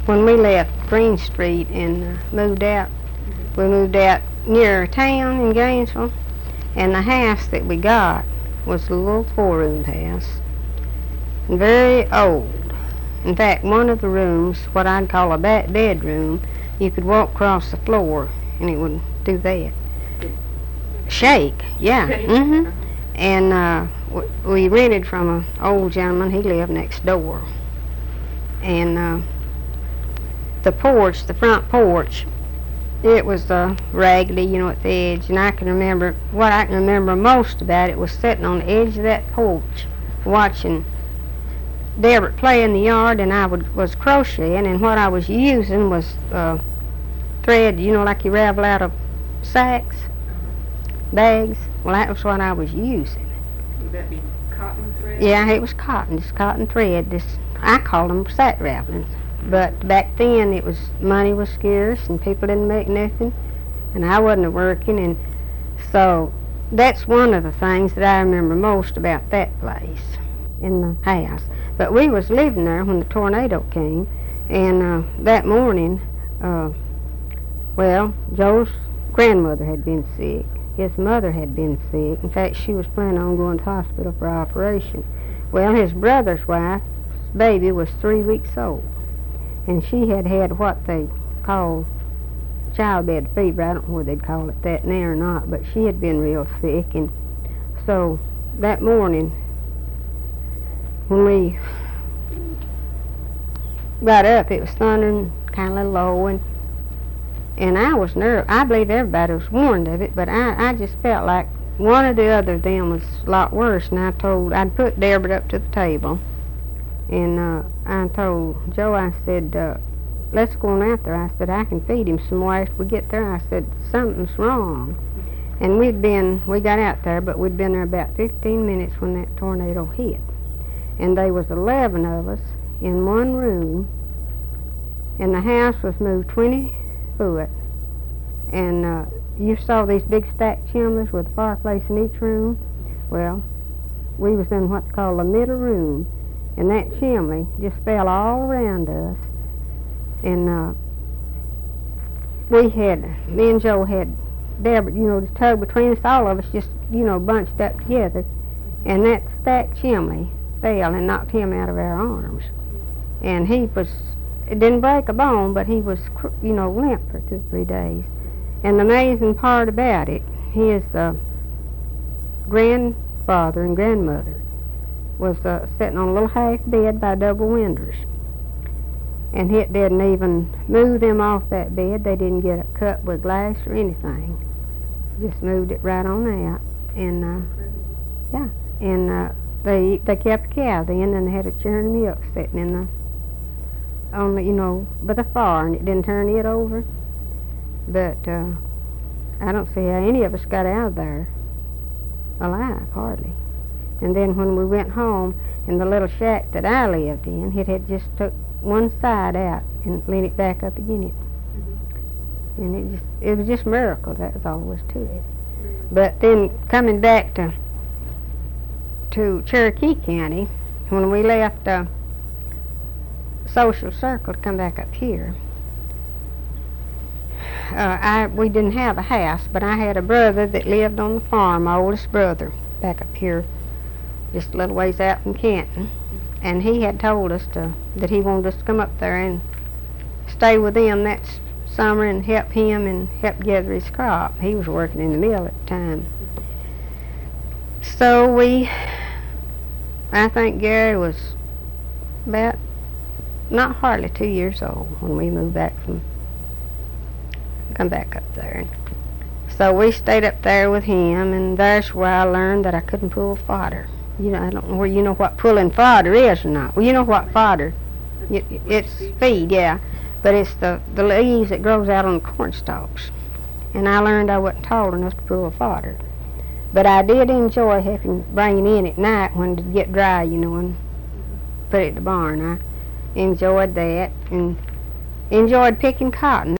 when we left Green Street and moved out, we moved out near town in Gainesville, and the house that we got was a little 4-room house, and very old. In fact, one of the rooms, what I'd call a bedroom, you could walk across the floor and it would do that. Shake, yeah. And we rented from an old gentleman. He lived next door. And the porch, the front porch, it was raggedy, you know, at the edge. And I can remember, what I can remember most about it was sitting on the edge of that porch watching Deborah play in the yard, and I was crocheting, and what I was using was thread, you know, like you ravel out of sacks, bags. Well, that was what I was using. Would that be cotton thread? Yeah, it was cotton, just cotton thread. I called them sack ravelings. But back then, money was scarce, and people didn't make nothing, and I wasn't working, and so that's one of the things that I remember most about that place in the house. But we was living there when the tornado came, and that morning, well, Joe's grandmother had been sick. His mother had been sick. In fact, she was planning on going to the hospital for operation. Well, his brother's wife's baby was 3 weeks old, and she had had what they call childbed fever. I don't know whether they'd call it that now or not, but she had been real sick, and so that morning, when we got up, it was thundering kind of low, and I was nervous. I believe everybody was warned of it, but I just felt like one or the other of them was a lot worse, and I'd put Deborah up to the table, and I told Joe, I said, let's go on out there. I said, I can feed him some more after we get there. I said, something's wrong. And we got out there, but we'd been there about 15 minutes when that tornado hit. And there was 11 of us in one room, and the house was moved 20 foot. And you saw these big stacked chimneys with a fireplace in each room. Well, we was in what's called the middle room, and that chimney just fell all around us. And me and Joe had Deborah, you know, the tug between us, all of us just, you know, bunched up together, and that stacked chimney fell and knocked him out of our arms. And it didn't break a bone, but he was, you know, limp for 2 or 3 days. And the amazing part about it, his grandfather and grandmother was sitting on a little half bed by double windows. And it didn't even move them off that bed. They didn't get a cut with glass or anything. Just moved it right on out. And, yeah. And they kept a cow then, and they had a churn of milk sitting on the, you know, by the fire, and it didn't turn it over. But I don't see how any of us got out of there alive, hardly. And then when we went home, in the little shack that I lived in, it had just took one side out and leaned it back up again. And it was just a miracle. That was all there was to it. But then coming back to Cherokee County, when we left Social Circle to come back up here, we didn't have a house, but I had a brother that lived on the farm, my oldest brother, back up here, just a little ways out from Canton. And he had told us that he wanted us to come up there and stay with them that summer and help him and help gather his crop. He was working in the mill at the time. So I think Gary was about not hardly 2 years old when we moved back come back up there. So we stayed up there with him, and there's where I learned that I couldn't pull fodder. You know, I don't know where you know what pulling fodder is or not. Well, you know what fodder. It's feed, yeah. But it's the leaves that grows out on the corn stalks. And I learned I wasn't tall enough to pull fodder. But I did enjoy bringing in at night when it get dry, you know, and put it in the barn. I enjoyed that and enjoyed picking cotton.